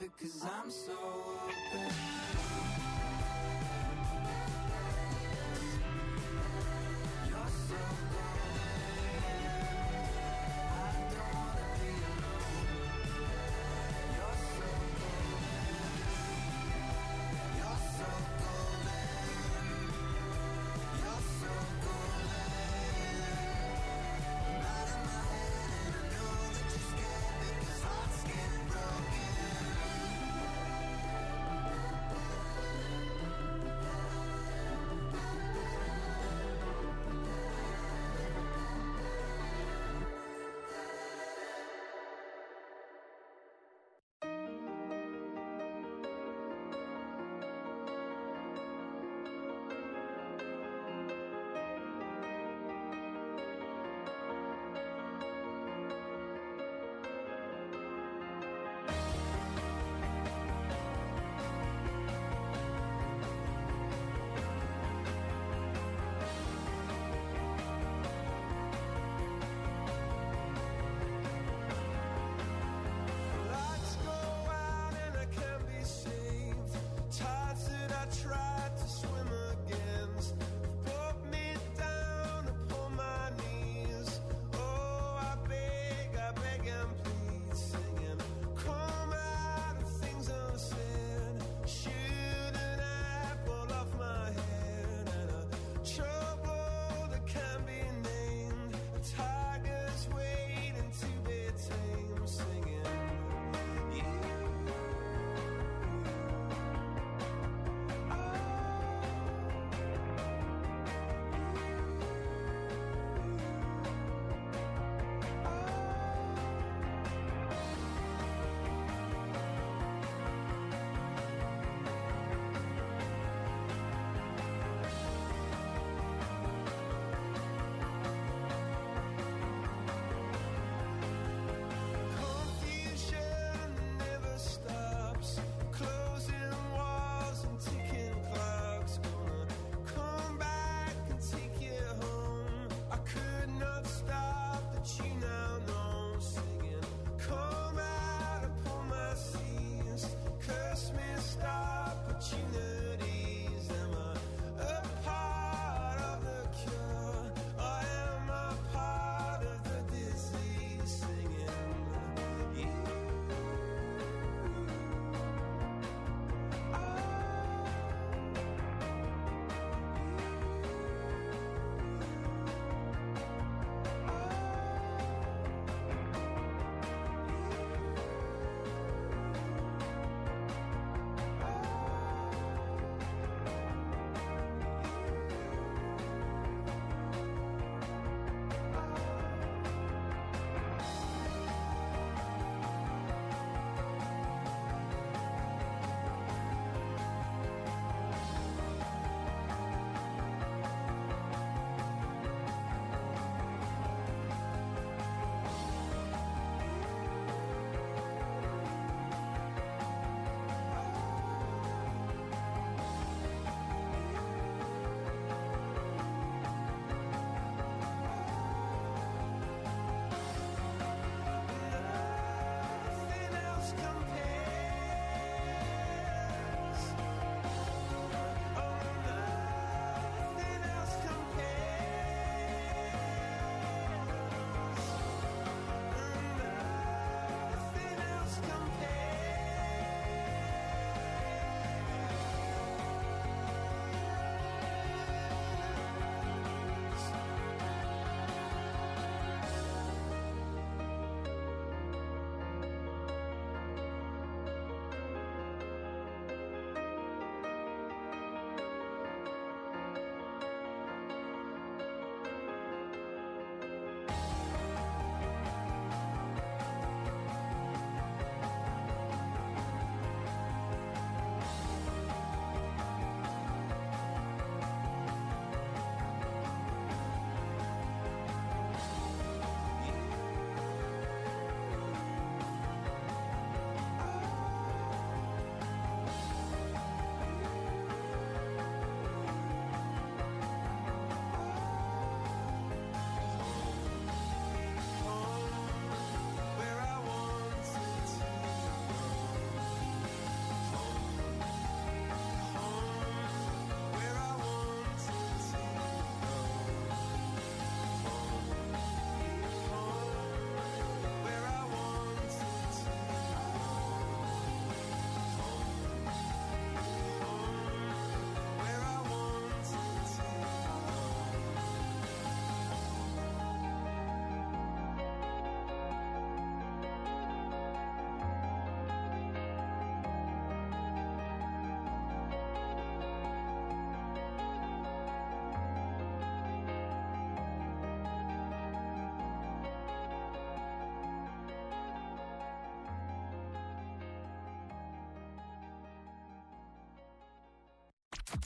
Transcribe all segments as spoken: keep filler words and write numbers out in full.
because I'm so open. You're so golden. I don't wanna be alone. You're so golden. You're so golden. You're so golden. Right in my head, and I know that you're scared because hearts get broken.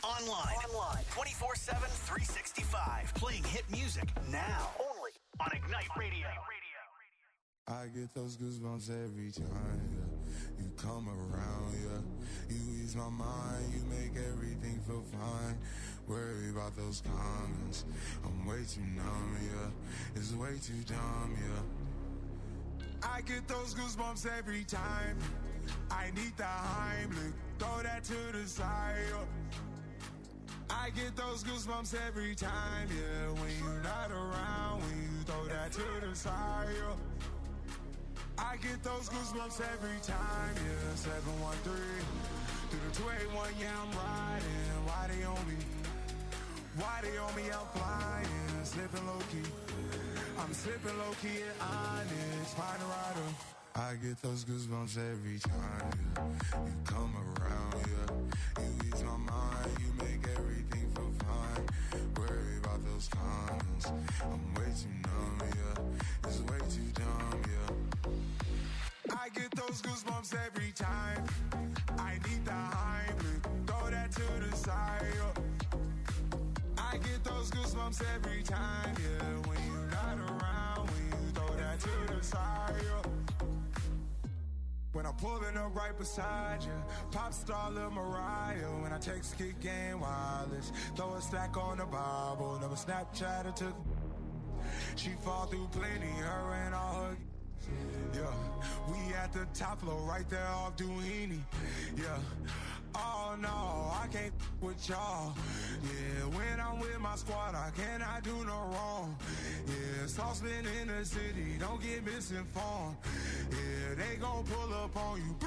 online. Online. twenty-four seven, three sixty-five. Playing hit music now. Only on Ignite Radio. I get those goosebumps every time, yeah. You come around, yeah. You ease my mind, you make everything feel fine. Worry about those comments, I'm way too numb, yeah. It's way too dumb, yeah. I get those goosebumps every time. I need the Heimlich, throw that to the side, yeah. I get those goosebumps every time, yeah. When you're not around, when you throw that to the side, yeah. I get those goosebumps every time, yeah. seven one three, through the two eight one, yeah, I'm riding. Why they on me? Why they on me? I'm flying, slipping low-key. I'm slipping low-key at Onyx, find a rider. I get those goosebumps every time, yeah. You come around, yeah. You ease my mind, you make everything feel fine. Worry about those comments, I'm way too numb, yeah. It's way too dumb, yeah. I get those goosebumps every time. I need the Heimlich, throw that to the side, yeah. I get those goosebumps every time, yeah. When you're not around, when you throw that to the side, yeah. When I'm pulling up right beside you, pop star Lil Mariah. When I text Kick Game Wireless, throw a stack on the Bible. Never Snapchat or took. She fall through plenty, her and all her. Yeah, we at the top floor, right there off Duini. Yeah, oh no, I can't with y'all. Yeah, when I'm with my squad, I cannot do no wrong. Yeah, sauce been in the city, don't get misinformed. Yeah, they gon' pull up on you.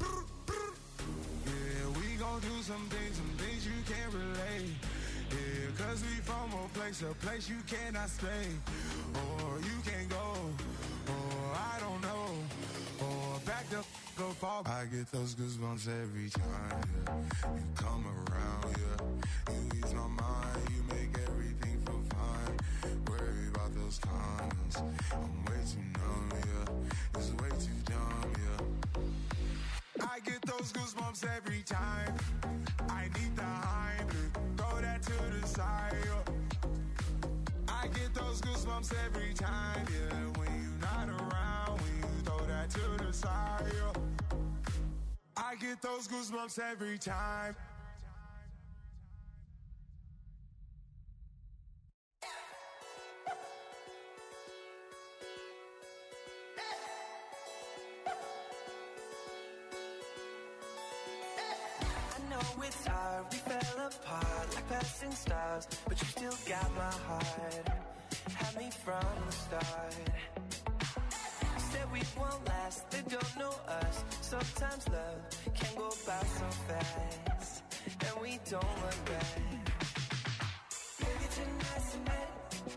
Yeah, we gon' do some things, some things you can't relate. Yeah, cause we from a place, a place you cannot stay. Or you can't go, or I don't know. Or back the f*** up off. I get those goosebumps every time, yeah. You come around, yeah. You ease my mind, you make everything feel fine. Worry about those comments, I'm way too numb, yeah. It's way too dumb, yeah. I get those goosebumps every time. I need the Heimlich, throw that to the side, yeah. I get those goosebumps every time, yeah. When you're not around, when you throw that to the side, yeah. I get those goosebumps every time. I know it's hard, we fell apart like passing stars, but you still got my heart. Had me from the start. Said we won't last, they don't know us. Sometimes love can go by so fast, and we don't look back. Maybe tonight's the night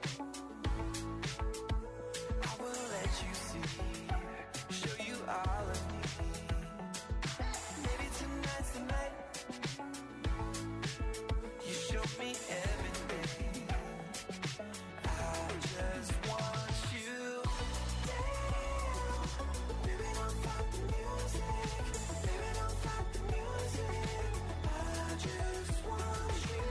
I will let you see, show you all of me. Maybe tonight's the night you show me everything. I just want you. Baby, don't stop the music. Baby, don't stop the music. I just want you.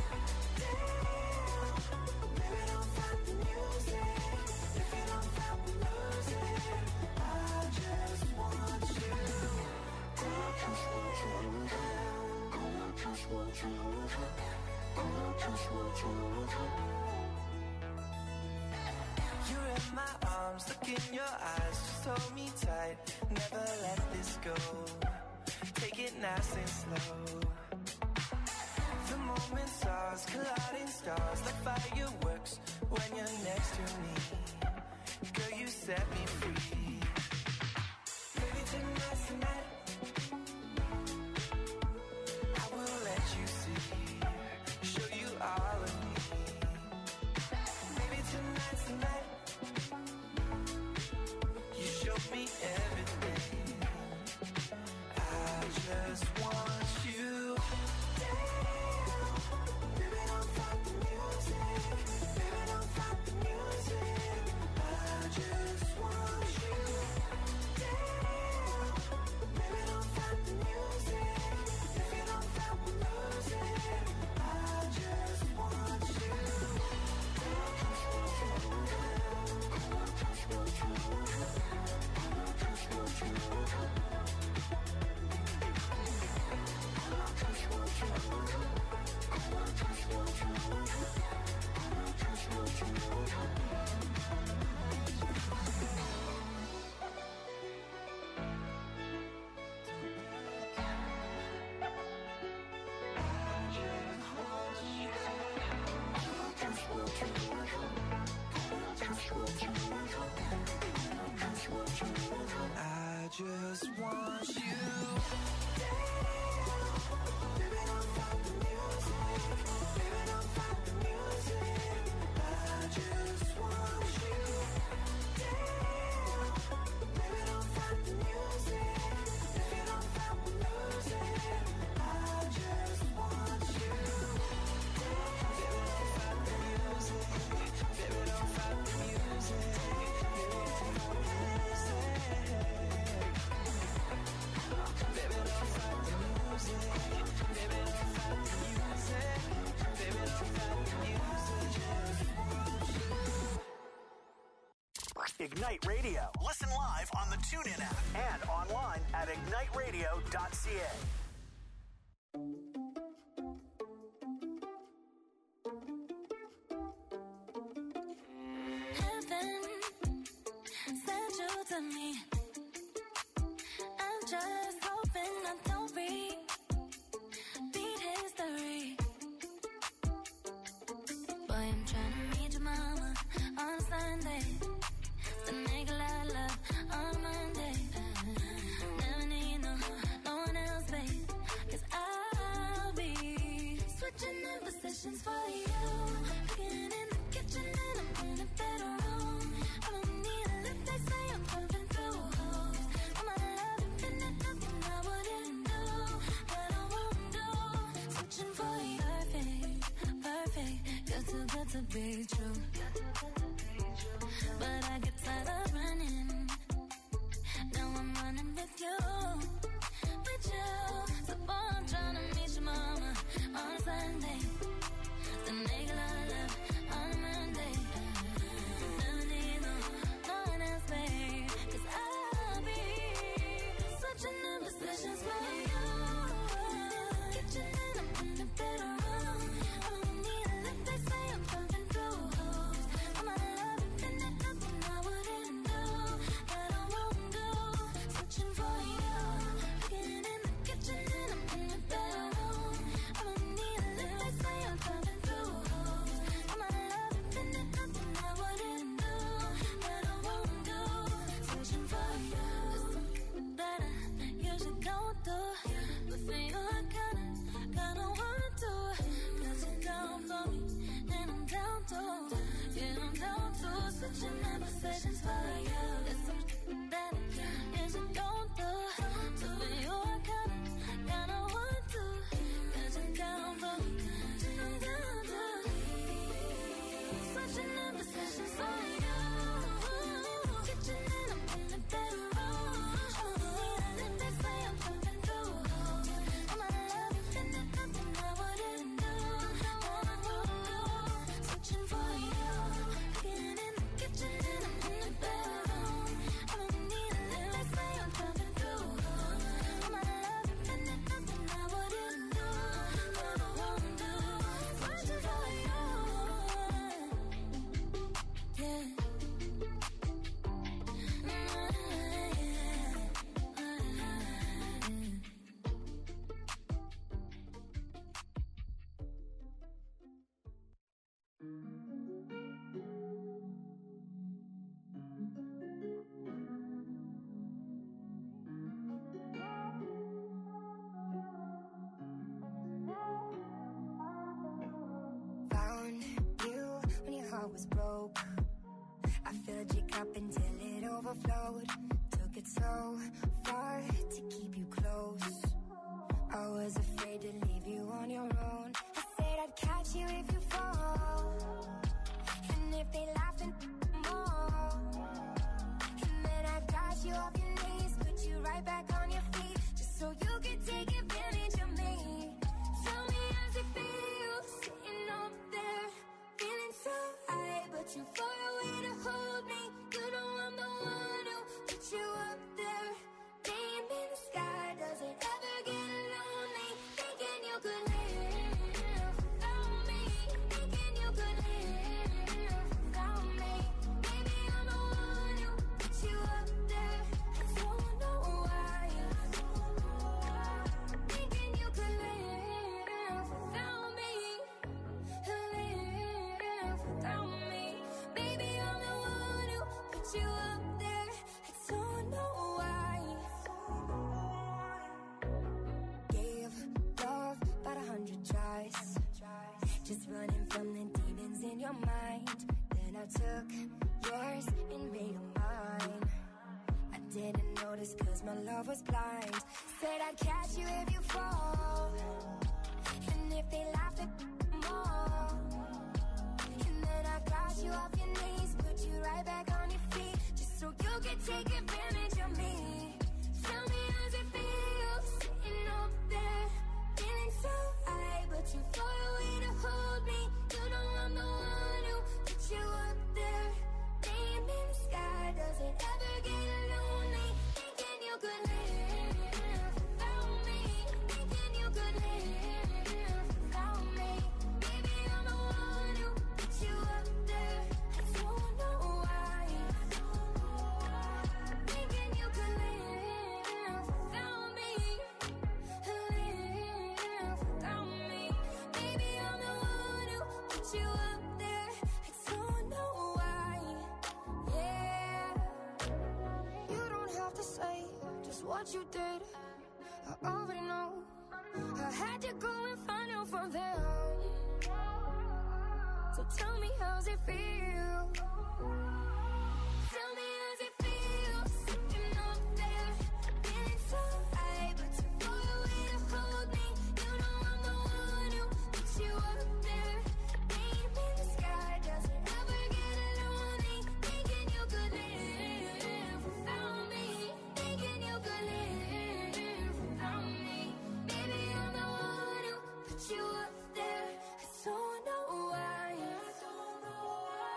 Baby, don't stop the music. If you don't stop the music, I just want you. I just want you. I just want you. I just want you. You're in my arms, look in your eyes, just hold me tight, never let this go. Take it nice and slow. The moment stars, colliding stars, like fireworks when you're next to me. Girl, you set me free. Maybe tonight's the night I will let you see, show you all of me. Maybe tonight's the night you show me everything. I just want you. Baby, don't stop the music. Baby, don't stop the music. I just want want you. Baby, don't stop the music. Baby, don't stop the music. I just want you. Baby, don't stop the music. Baby, don't stop the music. I just want you. Baby, don't stop the music. Baby, don't stop the music. Baby, don't stop the music. Baby, don't stop the music. Baby, don't stop the music. Ignite Radio. Listen live on the TuneIn app and online at ignite radio dot c a. Heaven sent you to me. I'm just hoping I don't repeat history. Boy, I'm trying to meet your mama on Sunday. Then make a lot of love on Monday. Never need no, no one else, babe. Cause I'll be switching in positions for you. Cooking in the kitchen and I'm in a better room. I don't need a lift, they say I'm pumping through holes. I'm not loving, finna nothing I wouldn't do, that I won't do. Switching for you, perfect, perfect. You're too good to be true. But I get tired of running. Now I'm running with you, with you. So boy, I'm trying to meet your mama on Sunday. Then make a lot of love on Monday. Never need no, no one else, babe. Cause I'll be switching in positions for you. Kitchen and I'm in the better room. I don't need a lift, they say I'm pumping through holes. I'm not loving, finna nothing I wouldn't do, that I won't do. Switching for you. Cooking in the kitchen and I'm in the better room. I don't need a lift, they say I'm pumping through holes. I'm not loving, finna nothing I wouldn't do, that I won't do. Switching for you. That I usually don't do, but for you I kinda, kinda want to. Cause you're down for me, and I'm down too. Yeah, I'm down too. Switching my positions for you. There's something that I usually don't do, so for you I kinda, kinda want to. Cause you're down for me, and I'm down too. Switching my positions for you. Kitchen and I'm in the better room. Then they say I'm pumping through holes. I'm not loving, finna nothing I wouldn't do, that I won't do. Switching for you. Cooking in the kitchen and I'm in the better room. I don't need a lift, they say I'm pumping through holes. I'm not loving, finna nothing I wouldn't do, that I won't do. Switching for you. Yeah. Found you when your heart was broke. I filled your cup until it overflowed. Took it so far to keep you close. I was afraid to leave you on your own. I said I'd catch you if you fall, and if they laugh and more. And then I got you off your knees, put you right back on your feet, just so you could take advantage of me. Tell me how's it feel, sitting up there, feeling so high, but you're far away to hold me. You know I'm the one who put you up there. choice. Just running from the demons in your mind. Then I took yours and made them mine. I didn't notice cause my love was blind. Said I'd catch you if you fall. And if they laughed at more. And then I got you off your knees, put you right back on your feet, just so you could take advantage of me. Tell me how's it feel, sitting up there, feeling so high, but you far away to hold me. You know I'm the one who put you up there. Name in the sky, does it ever get lonely? Thinking you could live without me. Thinking you could live without me. Baby, I'm the one who put you up there. I don't know why. Thinking you could live without me. Live without me. Baby, I'm the one who put you up there. I don't know why. Yeah. You don't have to say just what you did. I already know. I had to go and find out from them. So tell me how's it feel? Tell me how's it feel, sitting up there, feeling so high, but too far away to hold me. You know I'm the one who put you up there. Name in the sky, does it ever get lonely? Thinking you could live without me. Thinking you could live without me. Baby, I'm the one who put you up there. I don't know why. I don't know why.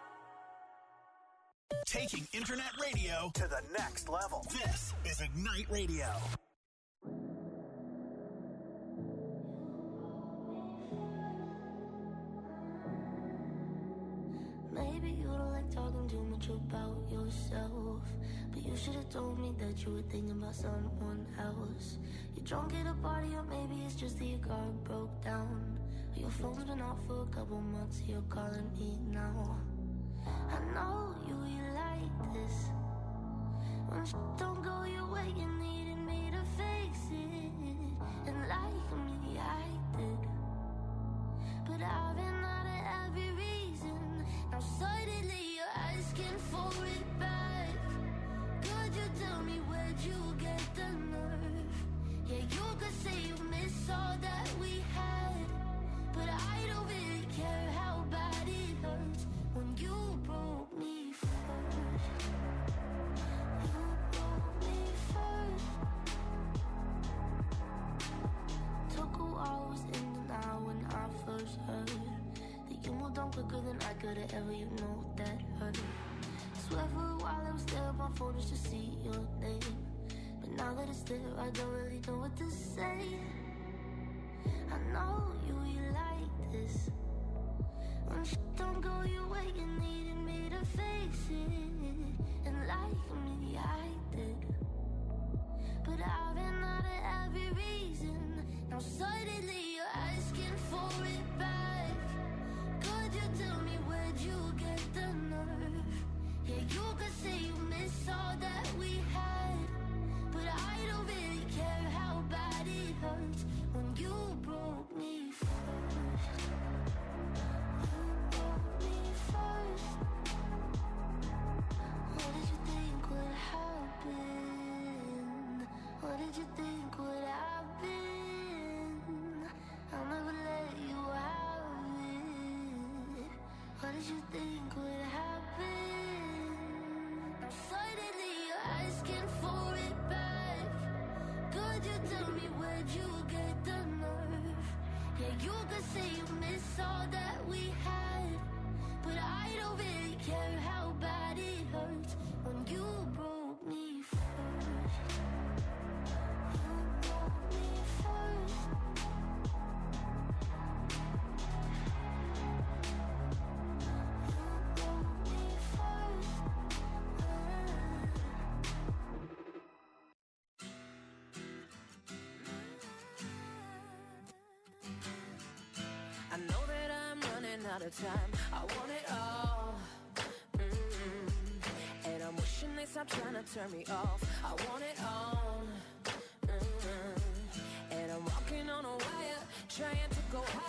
Taking internet radio to the next level. This is Ignite Radio. Maybe you don't like talking too much about yourself, but you should have told me that you were thinking about someone else. You're drunk at a party, or maybe it's just that your car broke down. Or your phone's been off for a couple months, you're calling me now. I know you, you like this. When sh- don't go your way, you needed me to fix it. And like me, I did. But I've been out of every reason. Now suddenly you're asking for it back. Could you tell me where'd you get the nerve? Yeah, you could say you miss all that we had, but I don't really care how bad it hurts. When you broke me first, you broke me first. Took a while, was in denial when I first heard that you moved on quicker than I could have ever, you know that hurt. Swear for a while I was there on my phone just to see your name, but now that it's there, I don't really know what to say. I know you, you like this. When sh- don't go your way, you needed me to fix it. And like me, I did. But I've been out of every reason. Now suddenly you're asking for it back. Could you tell me where'd you get the nerve? Yeah, you could say you miss all that we had, but I don't really care how bad it hurts. When you broke me first, you broke me first. What did you think would happen? What did you think would happen? I'll never let you have it. What did you think would happen? Now suddenly you're asking for it back. Could you tell me where'd you get the nerve? Yeah, you could say you miss all that we had, but I don't really care how bad it hurts. When you broke me first, you broke me first. You broke me first. I know that I'm running out of time. I want it all. Mm-hmm. And I'm wishing they stop trying to turn me off. I want it all. Mm-hmm. And I'm walking on a wire, trying to go higher.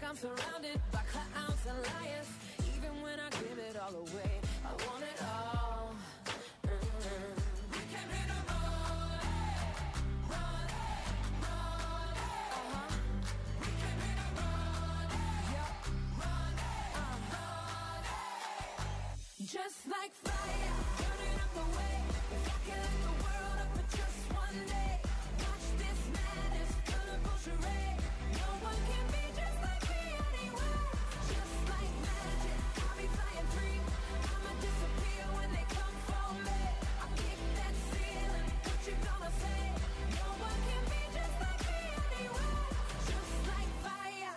I'm surrounded by clowns and liars. Even when I give it all away, I want it all. Mm-hmm. We came here to run, run, run. Uh-huh. We came here to run, yeah, run, uh, run. Just like fire, burning up the way. If I can light the world up for just one day, watch this madness, colorful charade. No one can be just like me anywhere. Just like magic, I'll be flying free. I'ma disappear when they come for me. I'll kick that ceiling, what you gonna say? No one can be just like me anywhere. Just like fire.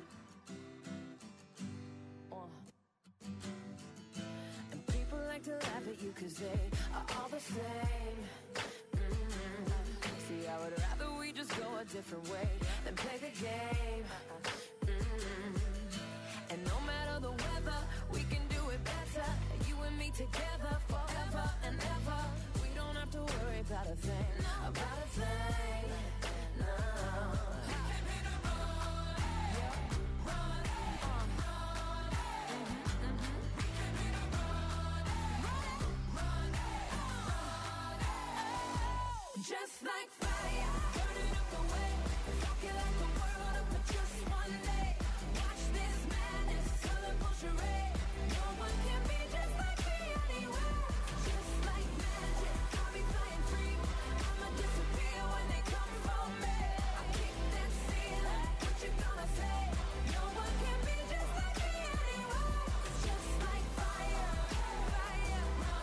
Uh. And people like to laugh at you cause they are all the same. Mm-hmm. See, I would rather we just go a different way than play the game. Mm-hmm. And no matter the weather, we can do it better. You and me together forever and ever. We don't have to worry about a thing, about a thing. No. Just like fire, burning up the way. If I can light the world up for just one day, watch this madness, colorful charade. No one can be just like me anywhere. Just like magic, I'll be flying free. I'ma disappear when they come for me. I kick that ceiling, what you gonna say? No one can be just like me anywhere. Just like fire, fire.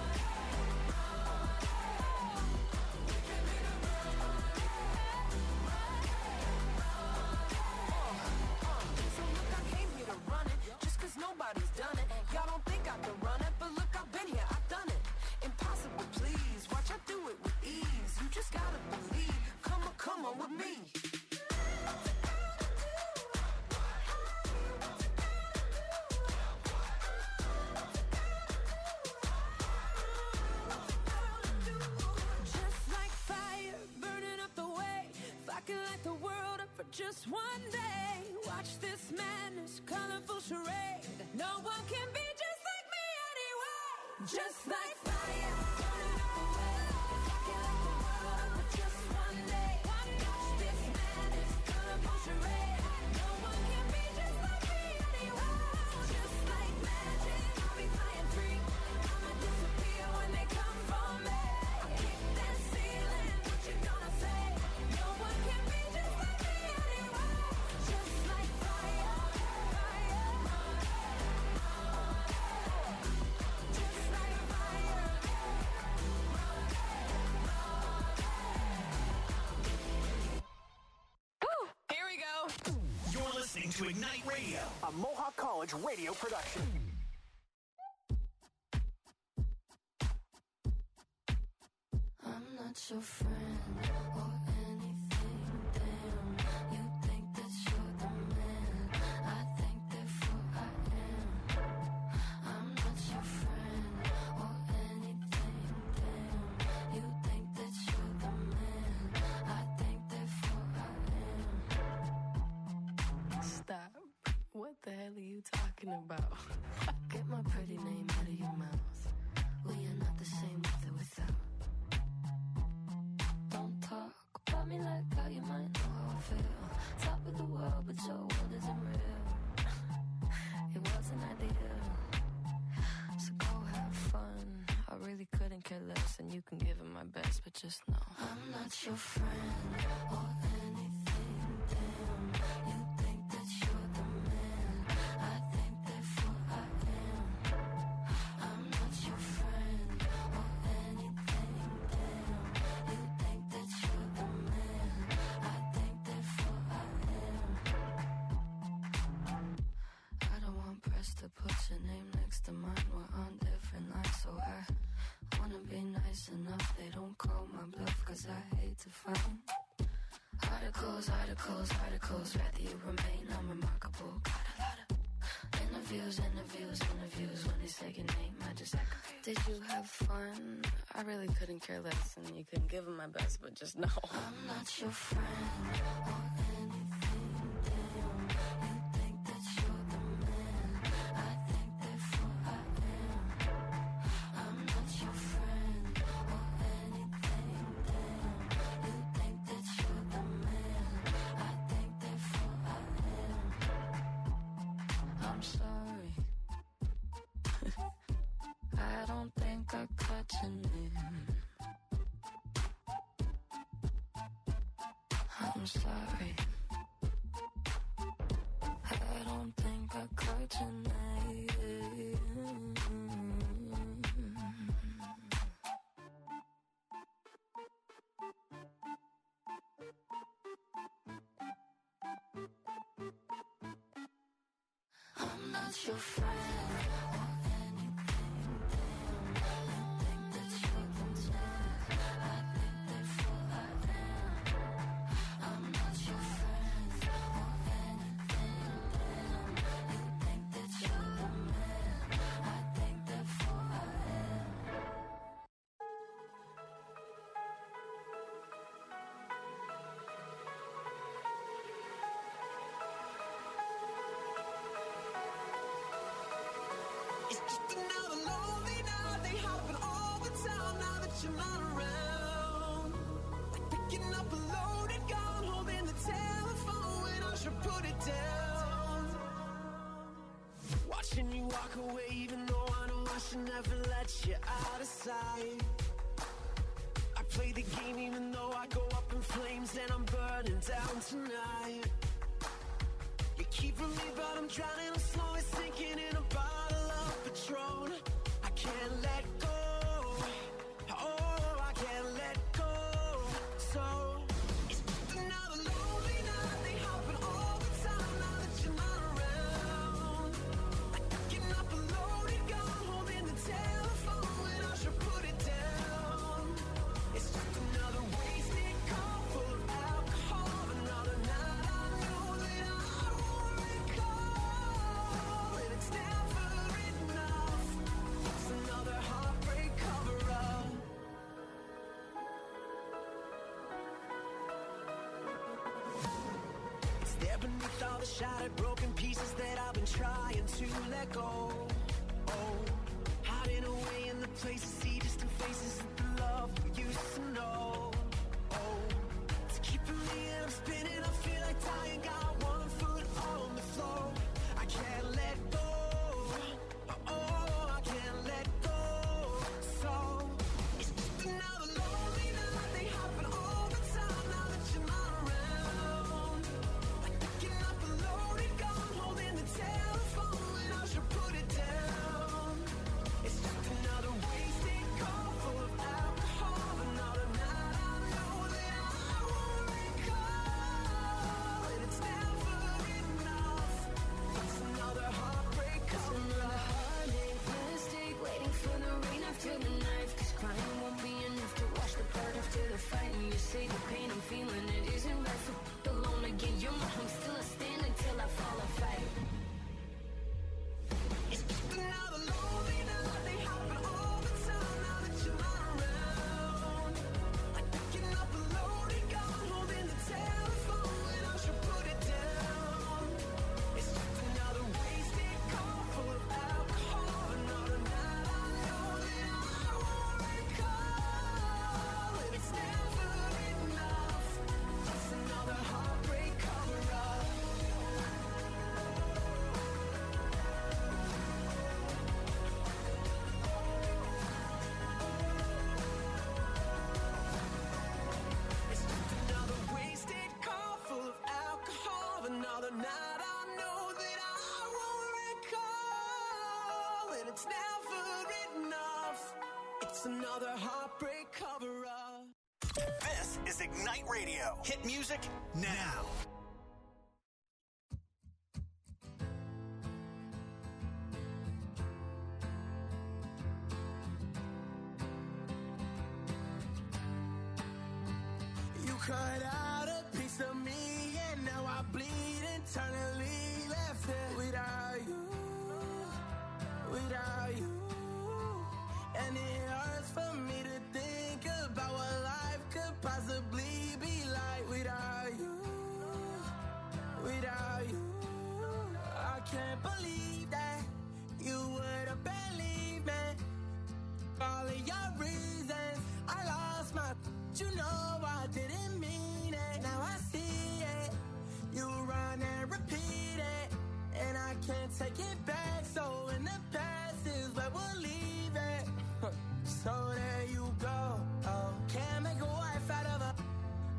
Nobody's done it. Y'all don't think I can run it, but look, I've been here, I've done it. Impossible, please. Watch I do it with ease. You just gotta believe. Come on, come on with me. Just like fire, burning up the way. If I could light the world up for just one day, watch this madness, colorful charade. No one can be just like me anyway. Just like fire, burning up the way. If I can light the world up for just one day, watch this madness, colorful charade. No one can be just like me anyway. Just like magic, I'll be flying free. I'ma disappear when they come for me. I kick that ceiling, what you gonna say? No one can be just like me anyway. Just like fire, fire. Just like fire. Woo! Here we go. You're listening to Ignite Radio, a Mohawk College radio production. I'm not your friend or anything, damn. You think that you're the man, I think therefore I am. I'm not your friend or anything, damn. You think that you're the man, I think therefore I am. Stop. What the hell are you talking about? Get my pretty name out of your mouth. We are not the same with or without. Don't talk about me like how you might know how I feel. Top of the world, but your world isn't real. It wasn't ideal. So go have fun. I really couldn't care less, and you can give it my best, but just know I'm not your friend or anything, damn. You think that you're the man, I think therefore I am. I'm not your friend or anything, damn. You think that you're the man, I think therefore I am. I don't want press to put your name next to mine. We're on different lines, so I wanna be nice enough. They don't call my bluff, cause I hate to find articles, articles, articles. Rather you remain unremarkable. Got a lot of interviews, interviews, interviews. When they say your name, I just echo. Did you have fun? I really couldn't care less, and you couldn't give them my best, but just know I'm not your friend or anything, damn. You think that I'm sorry. I don't think I cried tonight. I'm not your friend. It's just another lonely night. They happen all the time now that you're not around. Like picking up a loaded gun, holding the telephone when I should put it down. Watching you walk away, even though I know I should never let you out of sight. I play the game even though I go up in flames and I'm burning down tonight. You're keeping me, but I'm drowning. I'm slowly sinking in a bottle of Patron. I can't let go. Oh, I can't let go. So it's just another lonely night. They happen all the time now that you're not around. Like picking up a loaded gun, holding the telephone when I should put it down. It's just another wasted call full of alcohol. Another night I know that I won't recall. And it's never enough. It's another heartbreak cover-up. It's there beneath all the shattered, broken pieces that I've been trying to let go. Oh, hiding away in the places, see distant faces of the love we used to know. Oh, it's keeping me and I'm spinning. I feel like dying. Got one foot on the floor. I can't let go. Oh, I can't let go. So it's just another lonely night. They happen all the time now that you're not around. Like picking up a loaded gun, holding the telephone when I should put it down. It's just another wasted call full of alcohol. Another night I know that I won't recall. And it's never enough. It's another heartbreak cover-up. Heartache, mistake, waiting for the rain after the knife. Cause crying won't be enough to wash the blood after the fight. And you say the pain I'm feeling, it isn't right. So alone again, you're my home, still I stand until I fall and fight. It's just another lonely night. They happen all the time now that you're not around. Like picking up a loaded gun, holding the telephone when I should put it down. It's just another wasted call full of alcohol. Another night I know that I won't recall. And it's never enough. It's another heartbreak cover-up. It's just another wasted call full of alcohol. Another night I know that I won't recall. And it's never enough. It's another heartbreak cover-up. This is Ignite Radio. Hit music now. You cut out a piece of me, and now I bleed internally. Left it without you, without you. And it hurts for me to think about what life could possibly be like without you, without you. I can't believe that you would have believed me. All of your reasons, I lost my. You know I didn't mean it. Now I see it. You run and repeat it, and I can't take it back. So in the past is where we'll leave it. So there you go. Oh, can't make a wife out of a.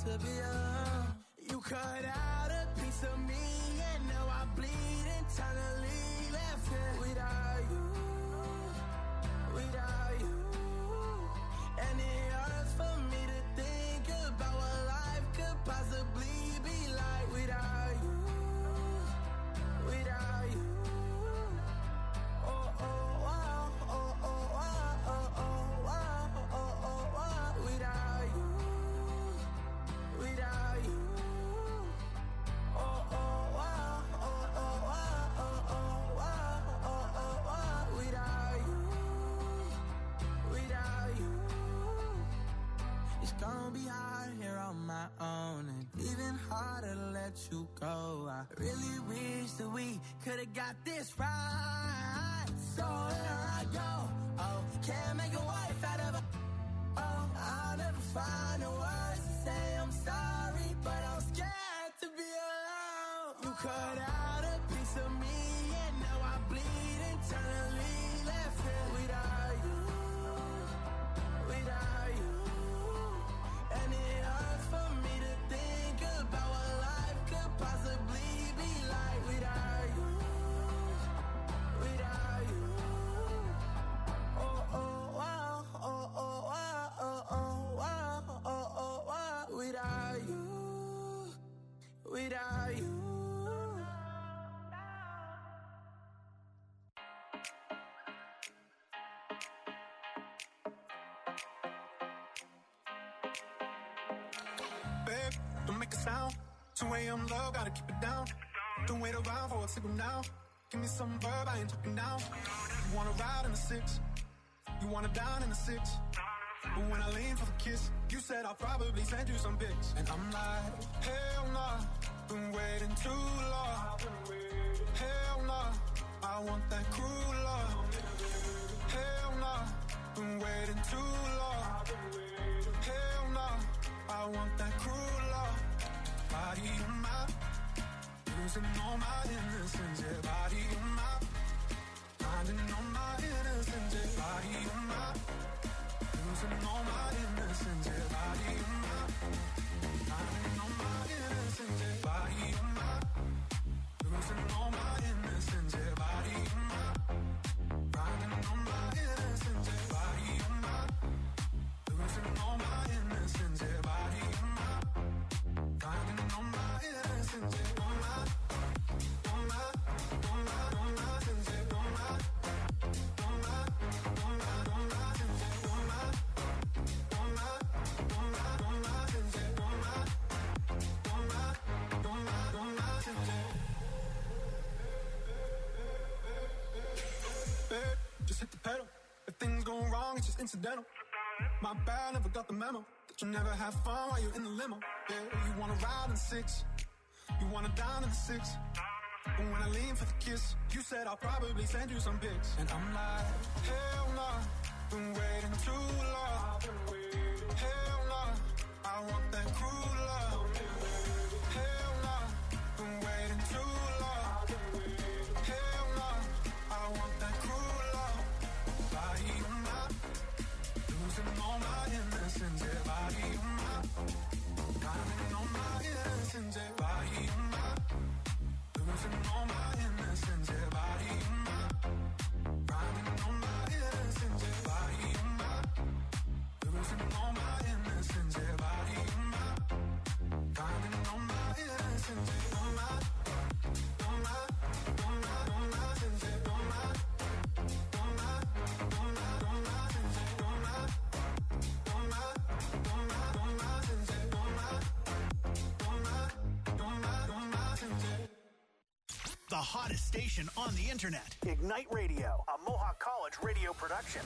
to be alone. You cut out a piece of me, and now I bleed internally. Left here without you, without you. And it hurts for me to think about what life could possibly be like without you, without you. Oh, oh, wow, oh, oh, wow, oh, oh, wow, oh, oh, wow, without you, without you. Oh, oh, wow, oh, oh, wow, oh, oh, wow, oh, oh, wow, without you, without you. It's gonna be hard here on my own, and even harder to let you go. I really wish that we could've got this right. So here I go. Oh, can't make a wife out of a. Oh, I'll never find the words to say I'm sorry, but I'm scared to be alone. You cut out a piece of me, and now I bleed internally. Left here without you, without you. And it hurts for me to think about what life could possibly be like without you, without you. Oh, oh, wow, oh, oh, wow, oh, oh, wow, oh, oh, wow, without you, without you. Babe, don't make a sound. two a.m. love, gotta keep it down. Don't wait around for a signal now. Give me some verb, I ain't talking down. You wanna ride in the six, you wanna dine in the six. But when I lean for the kiss, you said I'll probably send you some pics. And I'm like, hell nah, been waiting too long. Hell nah, I want that cruel love. Hell nah, been waiting too long. Hell nah, I want that cruel love. Body on my, losing all my innocence. Yeah, body on my, finding all my innocence. Yeah, body on my, losing all my innocence. Yeah, body on my, finding all my innocence. Yeah, body on my, losing all my innocence. Yeah, body on my, finding all my innocence. Yeah, body on my, losing all my innocence. Yeah, body on my, finding all my innocence. Yeah, on my, on my, on my, on my innocence. Yeah, on my, on my, on my, on my innocence. Yeah, on my, on my, on my, on my innocence. Yeah, on my, on my, on my, on my innocence. Babe, just hit the pedal. If things go wrong, it's just incidental. My bad, never got the memo that you never have fun while you're in the limo. Yeah, you wanna ride in the six, you wanna dine in the six. But when I lean for the kiss, you said I'll probably send you some pics. And I'm like, hell nah, been waiting too long. Hell nah, I want that cruel love. Hell nah, been waiting too long. Hell nah, I want that cruel love. Body on my, losing all my innocence. Yeah, body on my, finding all my innocence. Yeah, body on my, losing all my innocence. Yeah, body on my, finding all my innocence. Yeah, body on my, losing all my innocence. Yeah, body on my, finding all my innocence. Yeah, on my, on my, on my, on my innocence. Yeah, on my, on my, on my, on my innocence. Yeah, on my, on my, on my, on my innocence. Yeah, on my, on my, on my, on my innocence. Yeah. The hottest station on the internet. Ignite Radio, a Mohawk College radio production.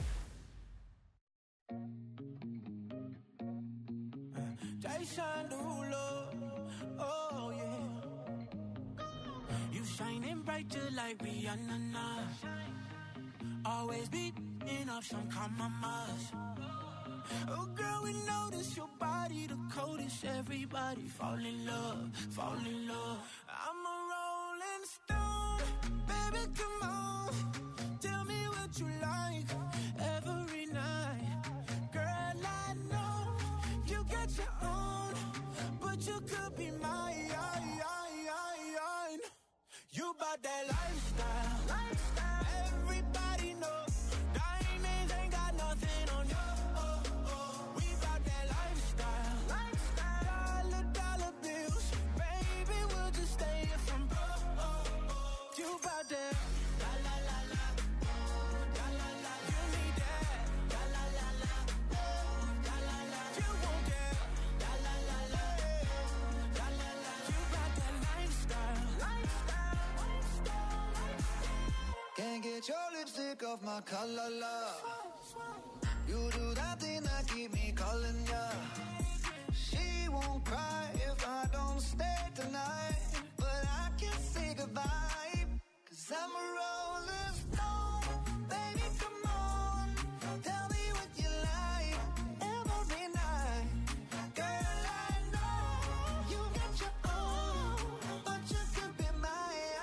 Jason Derulo, oh yeah. You shining bright just like Rihanna. Always be in up some compromise. Oh girl, we notice your body the coldest. Everybody fall in love, fall in love. I'm a rolling stone, baby, come on. Tell me what you like every night. Girl, I know you got your own could be mine. You bought that lifestyle, lifestyle. Everybody knows diamonds ain't got nothing on you. Oh, oh. We bought that lifestyle, lifestyle. Dollar, dollar bills, baby, we'll just stay here from broke. Oh, oh. You bought that, la la la la, la la la. You need that, la la la la, la la la. You want that, la la la la, la la la. You bought that lifestyle, lifestyle. Can't get your lipstick off my collar, love. You do that thing that keep me calling ya. She won't cry if I don't stay tonight, but I can't say goodbye, cause I'm a rolling stone. Baby, come on, tell me what you like every night. Girl, I know you got your own, but you could be mine.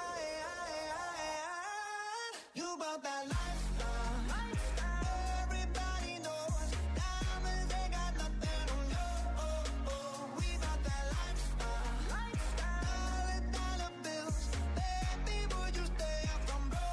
You bought that lifestyle, lifestyle. Everybody knows diamonds ain't got nothing on you. Oh, oh. We bought that lifestyle, lifestyle. Dollar, dollar bills, baby, would you stay up from broke?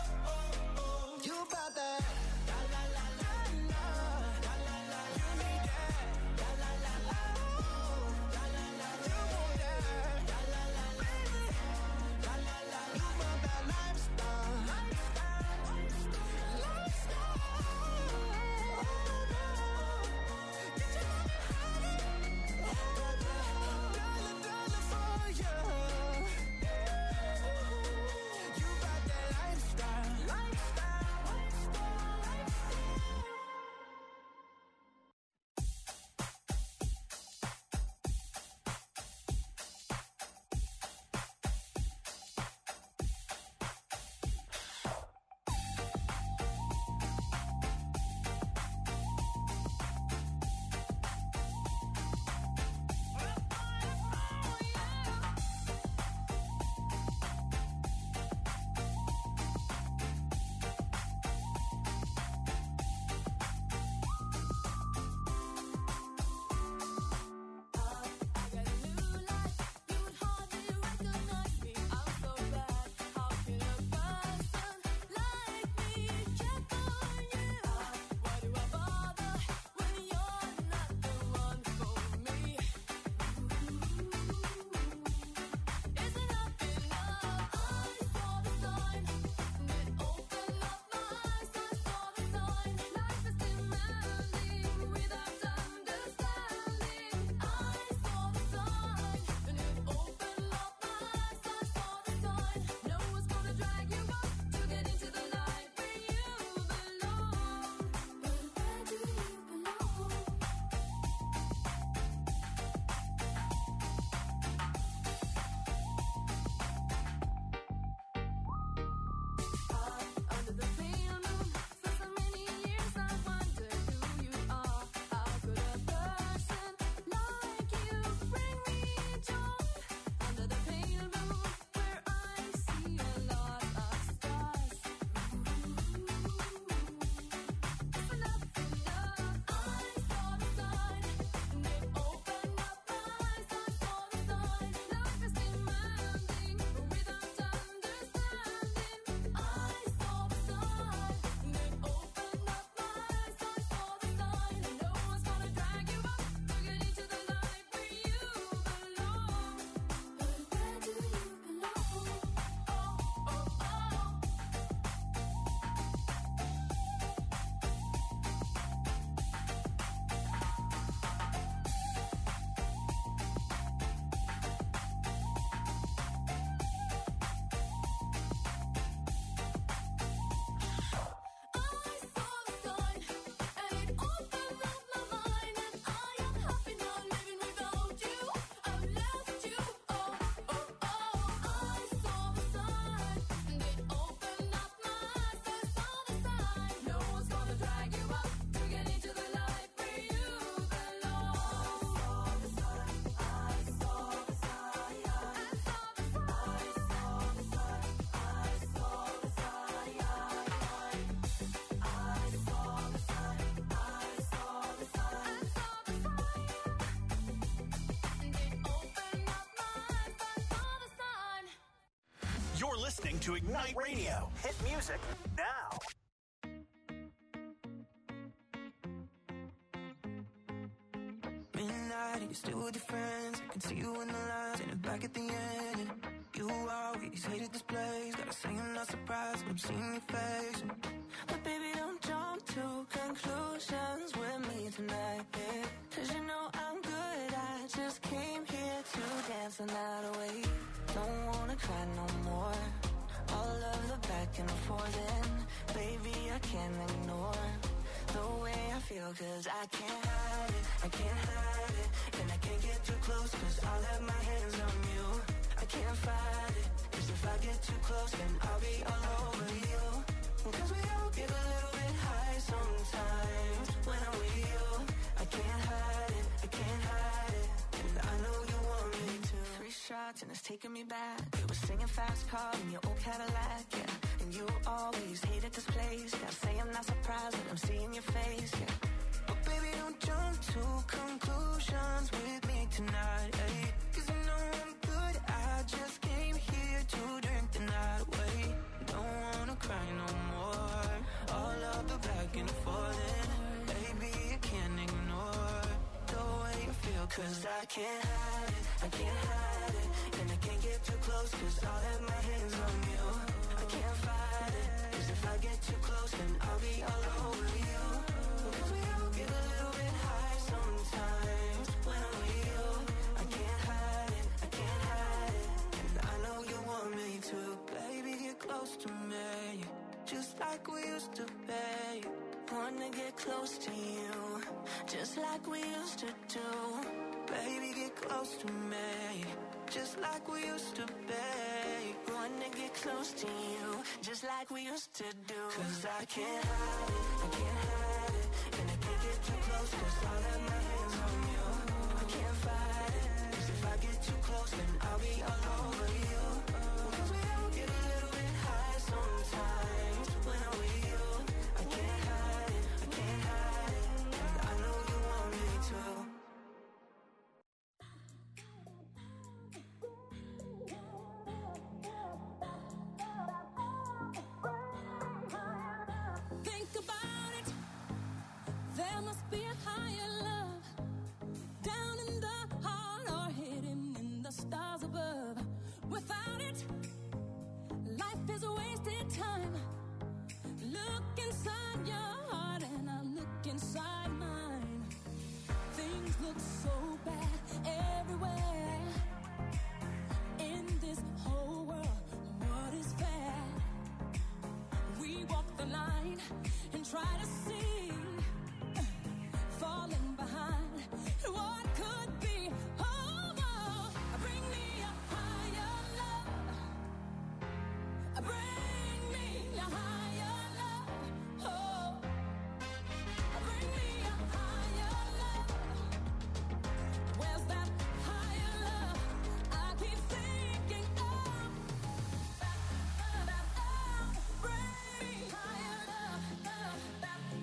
You're listening to Ignite Radio. Hit music now. Midnight, you're still with your friends. I can see you in the lines and back at the end. You always hated this place. Gotta say I'm not surprised when I'm seeing your face. But baby, don't jump to conclusions with me tonight, yeah. Cause you know I'm good, I just came here to dance the night away. Don't wanna cry no more. All of the back and forth, and baby, I can't ignore the way I feel, cause I can't hide it, I can't hide it. And I can't get too close, cause I'll have my hands on you. I can't fight it, cause if I get too close, then I'll be all over you. Cause we all get a little bit high sometimes when I'm with you. I can't hide it, I can't hide it. And I know you want me to. Three shots and it's taking me back. You were singing fast car in your old Cadillac, yeah. And you always hated this place. Gotta say I'm not surprised when I'm seeing your face, yeah. But baby, don't jump to conclusions with me tonight, ayy. Cause you know I'm good, I just came here to drink the night away. Don't wanna cry no more. All of the back and forth, and baby, I can't ignore the way you feel. Cause I can't hide it, I can't hide it. And I can't get too close, cause I'll have my hands on you. I can't fight it, cause if I get too close, then I'll be all over you. Cause we all get a little bit high sometimes when I'm with you. I can't hide it, I can't hide it. And I know you want me to. Baby, get close to me, just like we used to be. Wanna get close to you, just like we used to do. Baby, get close to me, just like we used to be. Wanna get close to you, just like we used to do. Cause I can't hide it, I can't hide it. And I can't get too close, cause I'll have my hands on you. I can't fight it, cause if I get too close, then I'll be all over you. Cause we all get a little bit high sometimes when I'm with you. I can't hide it, I can't hide it. And I know you want me to. Think about it. There must be a higher love down in the heart or hidden in the stars above. Without it, life is a wasted time. Look inside your heart and I look inside mine. Things look so bad everywhere. In this whole world, what is fair? We walk the line and try to see, falling behind what could be. Oh, oh, bring me a higher love. Bring me a higher love. Oh, bring me a higher love. Where's that higher love I keep thinking of? Bring me higher love, love, love.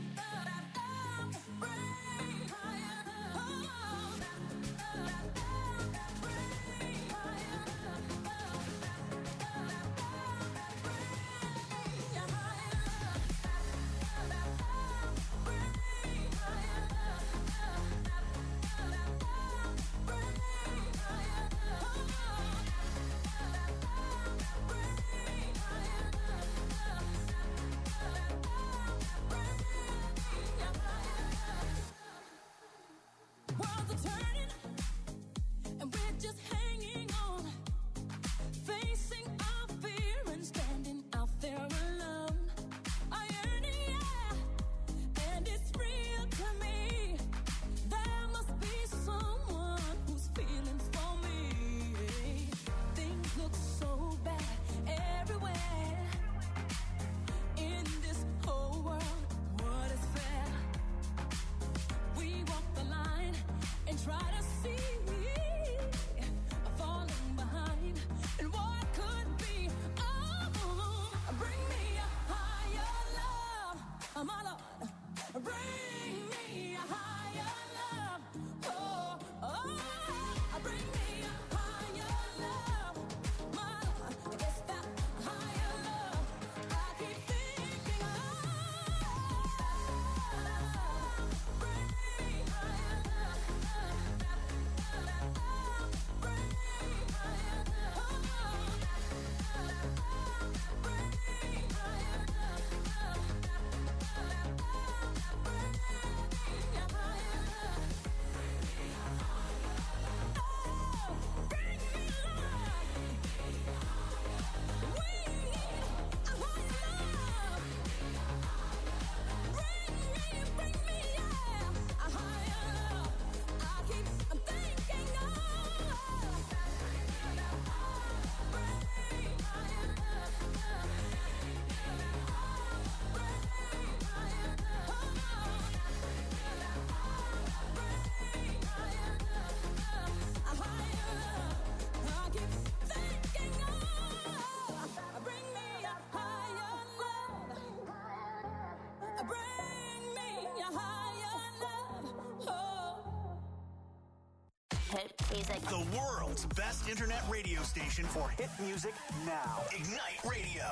it. He's like the world's best internet radio station for hit music now. Ignite Radio.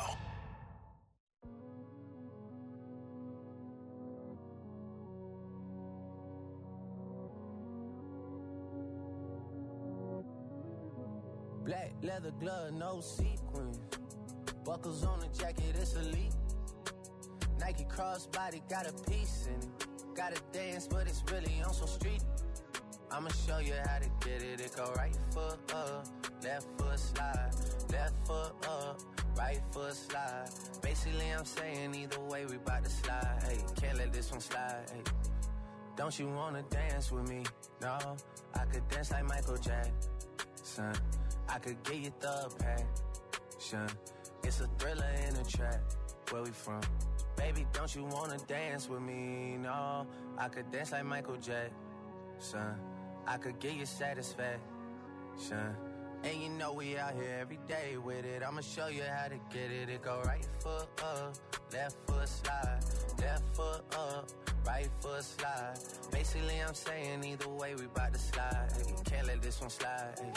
Black leather glove, no sequins. Buckles on the jacket, it's elite. Nike crossbody got a piece in it. Gotta dance, but it's really on some street. I'ma show you how to get it. It go right foot up, left foot slide. Left foot up, right foot slide. Basically, I'm saying either way, we bout to slide. Hey, can't let this one slide. Hey, don't you wanna dance with me? No, I could dance like Michael Jackson. I could get you the passion. It's a thriller in a trap. Where we from? Baby, don't you wanna dance with me? No, I could dance like Michael Jackson. I could get you satisfaction. And you know we out here every day with it. I'ma show you how to get it. It go right foot up, left foot slide. Left foot up, right foot slide. Basically, I'm saying either way, we bout to slide. Hey, can't let this one slide. Hey.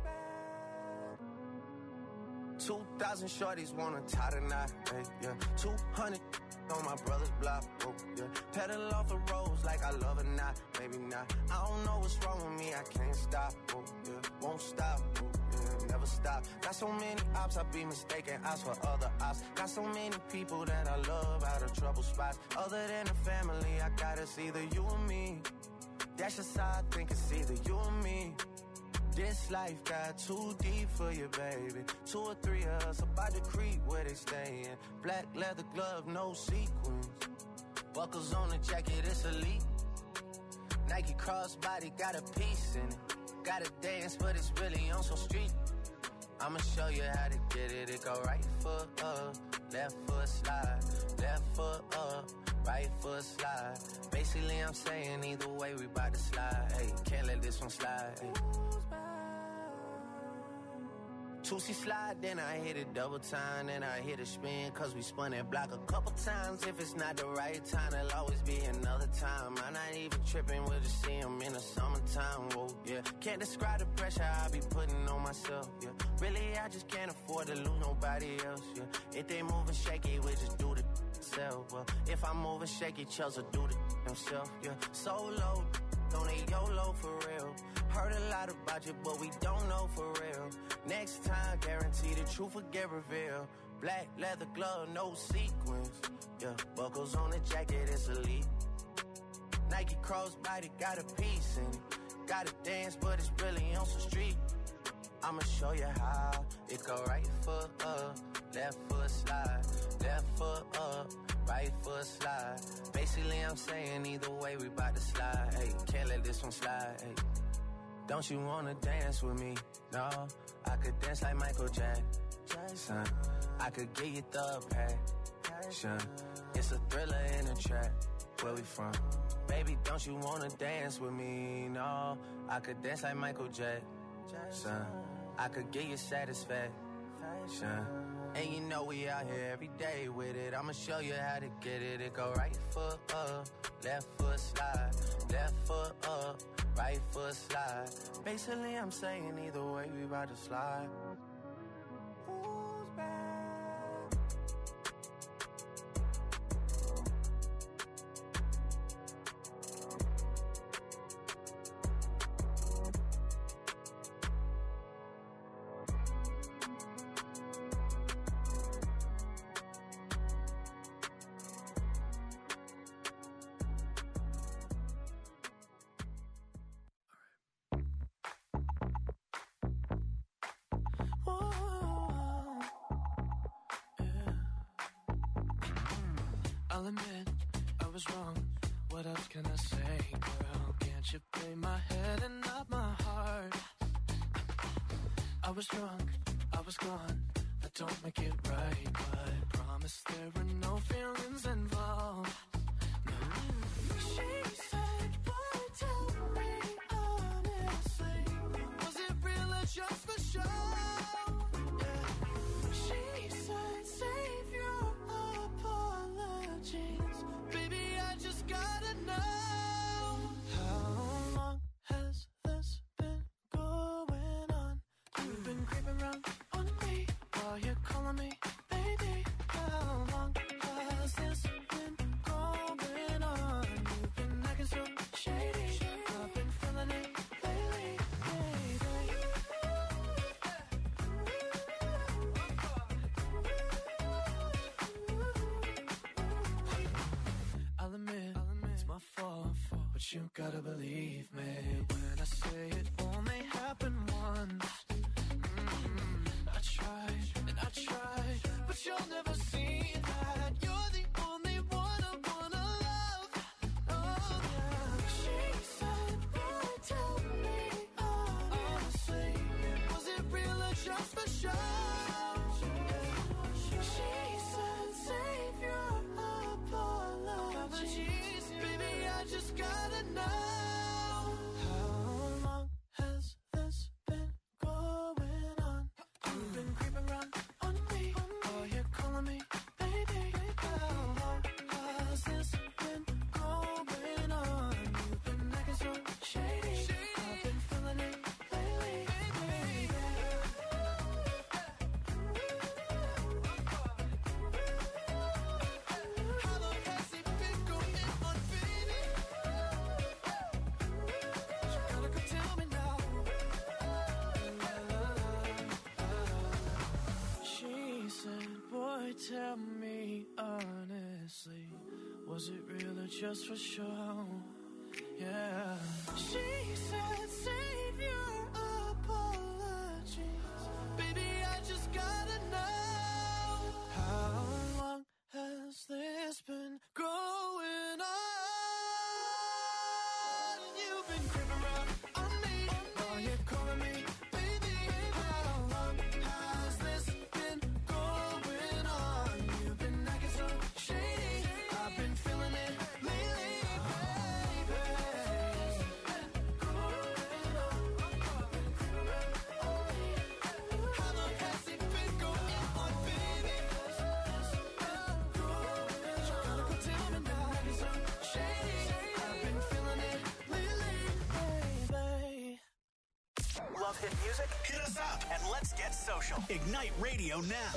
Two thousand shorties wanna tie the knot, hey, yeah. Two hundred on my brother's block, oh, yeah. Pedal off the roads like I love or not, maybe not. I don't know what's wrong with me, I can't stop, oh, yeah. Won't stop, oh, yeah. Never stop. Got so many ops, I be mistaken ops for other ops. Got so many people that I love out of trouble spots. Other than the family, I got it's either you or me. That's just how I think it's either you or me. This life got too deep for you, baby. Two or three of us about to creep where they stayin'. Black leather glove, no sequins. Buckles on the jacket, it's elite. Nike crossbody got a piece in it. Gotta dance, but it's really on some street. I'ma show you how to get it. It go right foot up, left foot slide. Left foot up, right foot slide. Basically, I'm saying either way, we bout to slide. Hey, can't let this one slide. Hey. Two C slide, then I hit it double time, then I hit a spin, cause we spun that block a couple times. If it's not the right time, there'll always be another time. I'm not even tripping, we'll just see them in the summertime, whoa, yeah. Can't describe the pressure I be putting on myself, yeah. Really, I just can't afford to lose nobody else, yeah. If they moving shaky, we just do the self, well. If I'm moving shaky, Chelsea do the himself, yeah. Solo, don't need YOLO for real. Heard a lot about you, but we don't know for real. Next time, guarantee the truth will get revealed. Black leather glove, no sequins. Yeah, buckles on the jacket, it's elite. Nike crossbody got a piece in it. Gotta dance, but it's really on some street. I'ma show you how. It go right foot up, left foot slide. Left foot up, right foot slide. Basically, I'm saying either way, we bout to slide. Hey, can't let this one slide. Hey. Don't you wanna dance with me? No, I could dance like Michael Jackson. I could get you the passion. It's a thriller in a trap. Where we from? Baby, don't you wanna dance with me? No, I could dance like Michael Jackson. I could get you satisfaction. And you know we out here every day with it. I'ma show you how to get it. It go right foot up, left foot slide. Left foot up, right foot slide. Basically, I'm saying either way, we about to slide. Who's back? I'll admit I was wrong. What else can I say, girl? Can't you play my head and not my heart? I was drunk, I was gone. That don't make it right, but promise there were no feelings involved. No. She said, boy, tell me honestly, was it real or just for show? Yeah. She said, save your apologies. Baby, I just gotta know, how long has this been but you gotta believe me when I say it only happened once. Mm-hmm. I tried and I tried, but you'll never see that. You're the only one I wanna love. Oh yeah. She said, boy, tell me honestly, was it real or just for show? She said, save your apologies, baby, I just gotta know. How long has this been going on? You've been creeping around on me. Oh, you're calling me baby. How long has this been going on? You've been acting so shady. I've been feeling it lately, baby. How long has it been going on, baby? You gotta go tell me now. She said, boy, tell me honestly, was it real or just for show? Yeah. She said, save your apologies, baby, I just gotta know. How long has this been going on? You've been creeping around on me. Oh, you're calling me baby. How long has this been going on? You've been acting so shady. I've been feeling it lately, baby. How long has it been going on, baby? You gotta go tell me now. It's so shady. I've been feeling it lately, baby. Love hit music? Hit us up and let's get social. Ignite Radio now.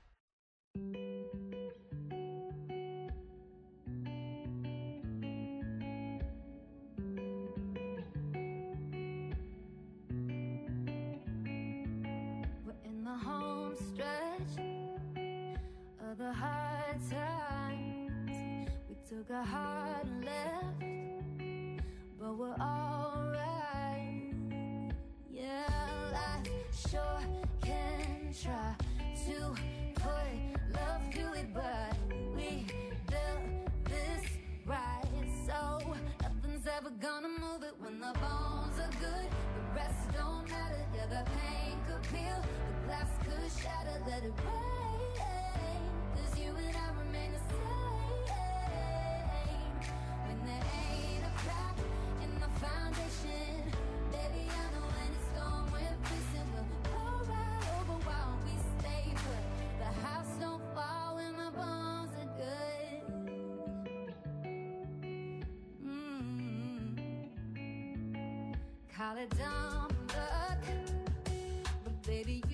We're in the home stretch of the hard times. We took a hard left, but we're alright. Yeah, life sure can try to put love to it, but we built this right, so nothing's ever gonna move it. When the bones are good, the rest don't matter. Yeah, the pain could peel, the glass could shatter. Let it rain, 'cause you and I remain the same. When there ain't a crack in the foundation, baby, I know when it's gone, we're fixing. We'll roll right over while we stay put. The house don't fall when the bones are good. Mm. Call it dumb luck, but baby,